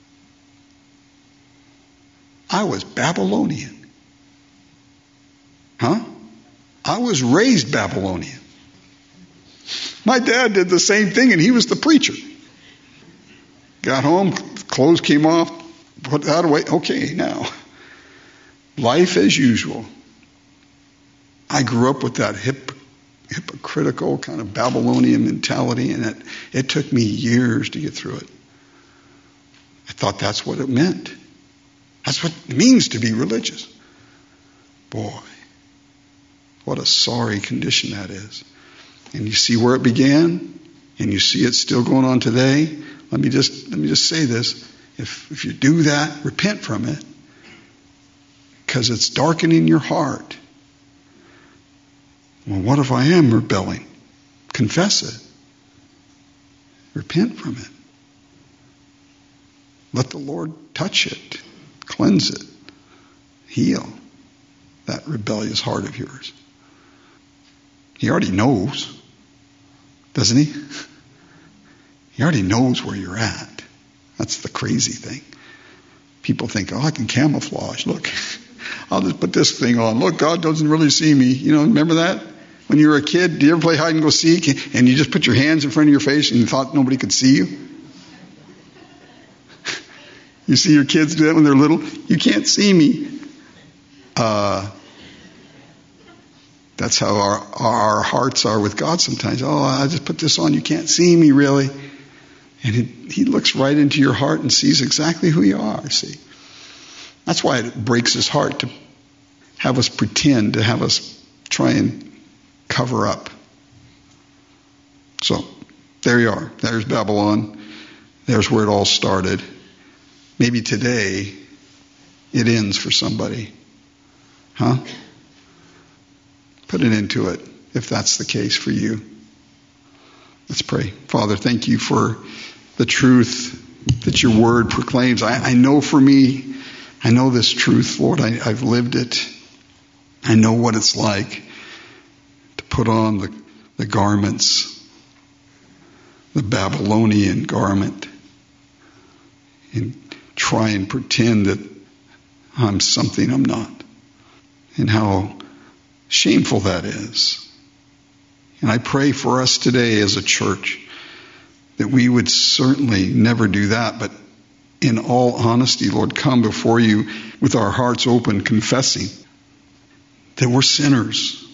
I was Babylonian. Huh? I was raised Babylonian. My dad did the same thing, and he was the preacher. Got home, clothes came off, put that away. Okay, now, life as usual. I grew up with that hip, hypocritical kind of Babylonian mentality, and it, it took me years to get through it. I thought that's what it meant. That's what it means to be religious. Boy, what a sorry condition that is. And you see where it began, and you see it still going on today. Let me just let me just say this. If if you do that, repent from it. Because it's darkening your heart. Well, what if I am rebelling? Confess it. Repent from it. Let the Lord touch it, cleanse it, heal that rebellious heart of yours. He already knows, doesn't he? He already knows where you're at. That's the crazy thing. People think, oh, I can camouflage. Look, I'll just put this thing on. Look, God doesn't really see me. You know, remember that? When you were a kid, did you ever play hide and go seek and you just put your hands in front of your face and you thought nobody could see you? You see your kids do that when they're little? You can't see me. Uh, that's how our, our hearts are with God sometimes. Oh, I just put this on. You can't see me, really. And he, he looks right into your heart and sees exactly who you are, see. That's why it breaks his heart to have us pretend, to have us try and cover up. So, there you are. There's Babylon. There's where it all started. Maybe today it ends for somebody. Huh? Put an end to it if that's the case for you. Let's pray. Father, thank you for the truth that your word proclaims. I, I know for me, I know this truth, Lord. I, I've lived it. I know what it's like to put on the, the garments, the Babylonian garment, and try and pretend that I'm something I'm not. And how shameful that is. And I pray for us today as a church that we would certainly never do that, but in all honesty, Lord, come before you with our hearts open, confessing that we're sinners.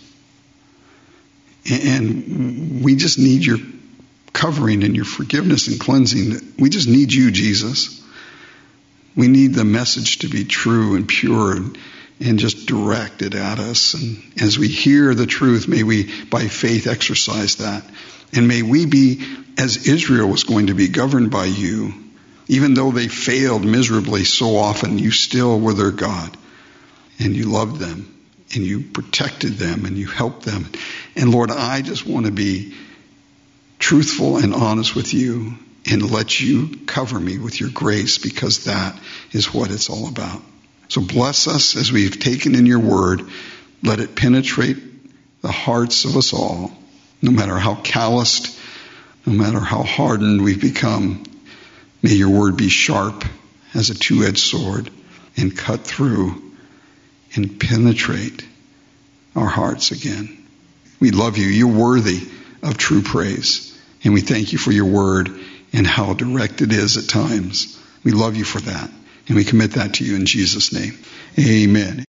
And we just need your covering and your forgiveness and cleansing. We just need you, Jesus. We need the message to be true and pure and, and just directed at us. And as we hear the truth, may we by faith exercise that. And may we be, as Israel was going to be, governed by you. Even though they failed miserably so often, you still were their God. And you loved them. And you protected them. And you helped them. And Lord, I just want to be truthful and honest with you. And let you cover me with your grace, because that is what it's all about. So bless us as we've taken in your word. Let it penetrate the hearts of us all, no matter how calloused, no matter how hardened we've become. May your word be sharp as a two-edged sword and cut through and penetrate our hearts again. We love you. You're worthy of true praise. And we thank you for your word and how direct it is at times. We love you for that. And we commit that to you in Jesus' name. Amen.